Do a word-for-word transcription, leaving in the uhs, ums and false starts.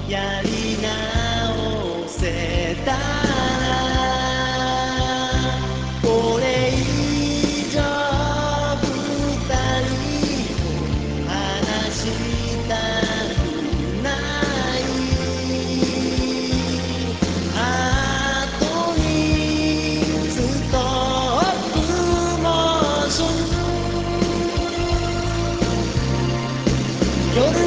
やり直せたらこれ以上二人話したくない後にストップモーション夜